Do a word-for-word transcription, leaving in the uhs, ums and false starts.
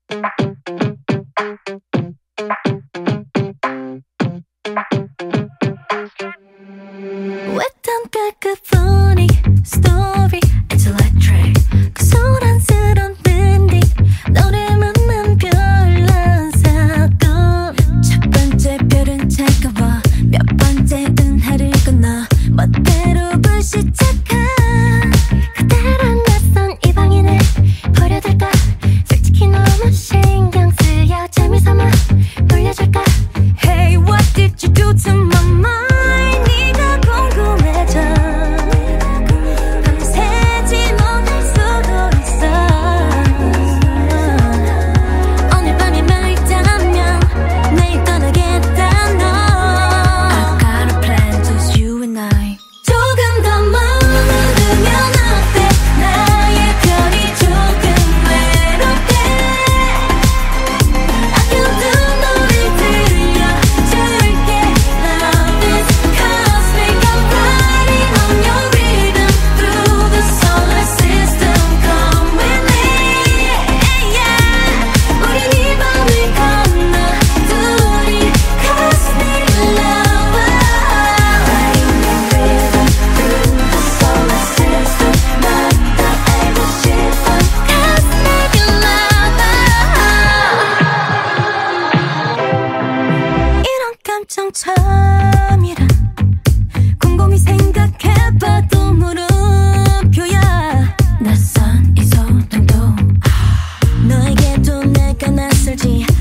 Wet and cacophony story, it's electric. 그 소란스런 밴딩 너를 만난 별난 사건. 첫 번째 별은 차가워 몇 번째 은하를 건너 멋대로 불시착한 그대란 낯선 이 방인을 버려둘까. 솔직히 너무 신경 쓰여 재미삼아 돌려줄까. Hey, what did you do to my mind? 처음이라 곰곰이 생각해봐도 물음표야. 낯선 이 소동도 너에게도 내가 낯설지.